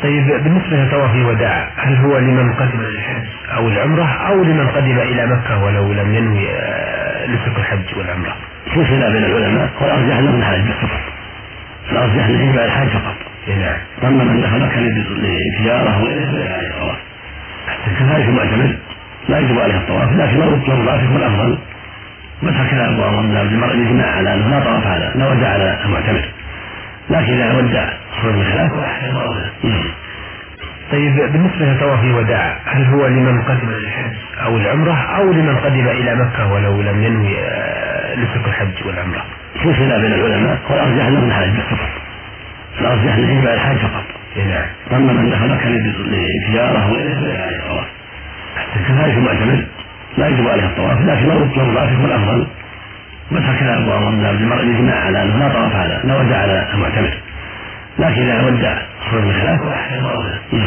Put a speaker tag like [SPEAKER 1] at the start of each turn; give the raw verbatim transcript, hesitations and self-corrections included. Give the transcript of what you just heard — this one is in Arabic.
[SPEAKER 1] طيب بالنسبة لطواف الوداع هل هو لمن قدم للحج أو العمرة أو لمن قدم إلى مكة ولو لم ينوي نسك الحج والعمرة؟
[SPEAKER 2] في خلاف بين العلماء والأرجح أنه الحج فقط، الأرجح أنه يجب على الحج فقط.
[SPEAKER 1] نعم.
[SPEAKER 2] أما من دخل مكة لتجارة وغيره عليه الطواف. كذلك المعتمر لا يجب عليه الطواف، لكن لو الطواف يكون أفضل. بس هكذا أبو عمر بن عبد البر الإجماع على أنه لا طواف على لا ودع على المعتمر، لكن إذا ودع خرج من خلاف.
[SPEAKER 1] طيب بالنسبة لطواف الوداع هل هو لمن قدم للحج أو العمرة أو لمن قدم إلى مكة ولو لم ينوي نسك الحج والعمرة؟
[SPEAKER 2] في خلاف بين العلماء والأرجح أنه الحج فقط، الأرجح أنه يجب على الحج فقط.
[SPEAKER 1] نعم.
[SPEAKER 2] أما من دخل مكة لتجارة وغيره عليه الطواف. كذلك المعتمر لا يجب عليه الطواف، لكن لو الطواف يكون أفضل. بس هكذا أبو عمر بن عبد البر الإجماع على أنه لا طواف على لا ودع على المعتمر، لكن إذا ودع خرج من خلاف.